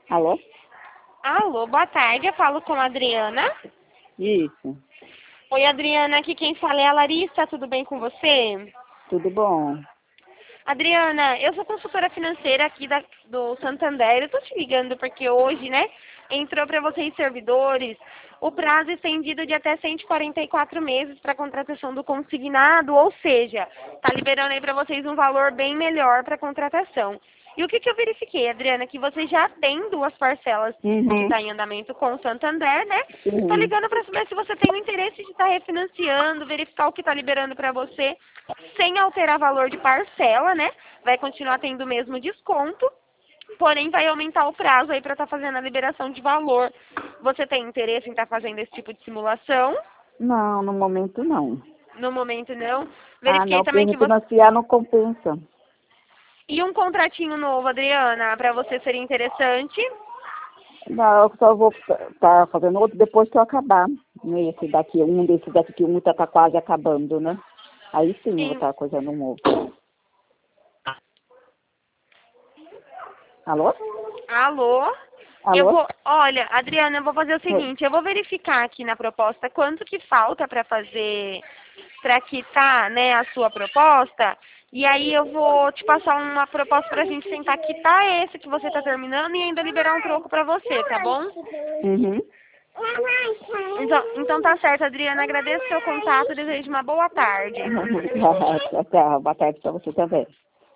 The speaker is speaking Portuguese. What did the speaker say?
Alô? Alô, boa tarde, eu falo com a Adriana. Isso. Oi, Adriana, aqui quem fala é a Larissa, tudo bem com você? Tudo bom? Adriana, eu sou consultora financeira aqui do Santander, eu tô te ligando porque hoje, né, entrou para vocês servidores o prazo estendido de até 144 meses para contratação do consignado, ou seja, tá liberando aí para vocês um valor bem melhor para contratação. E o que eu verifiquei, Adriana, que você já tem duas parcelas que Uhum. está em andamento com o Santander, né? Tô Sim. ligando para saber se você tem o interesse de estar refinanciando, verificar o que está liberando para você, sem alterar valor de parcela, né? Vai continuar tendo o mesmo desconto, porém vai aumentar o prazo aí para estar fazendo a liberação de valor. Você tem interesse em estar fazendo esse tipo de simulação? Não, no momento não. No momento não. Ah, Verifiquei não, porque também que você... refinanciar não compensa. E um contratinho novo, Adriana, para você seria interessante? Não, eu só vou estar fazendo outro depois que eu acabar. Desse daqui que um tá quase acabando, né? Aí sim eu vou Sim. estar coisando um outro. Alô? Alô? Alô? Olha, Adriana, eu vou fazer o Oi. seguinte, eu vou verificar aqui na proposta quanto que falta para fazer, para quitar, né, a sua proposta, e aí eu vou te passar uma proposta para a gente tentar quitar esse que você está terminando e ainda liberar um troco para você, tá bom? Uhum. Então tá certo, Adriana, agradeço o seu contato, desejo uma boa tarde. Tchau, tchau. Boa tarde pra você também.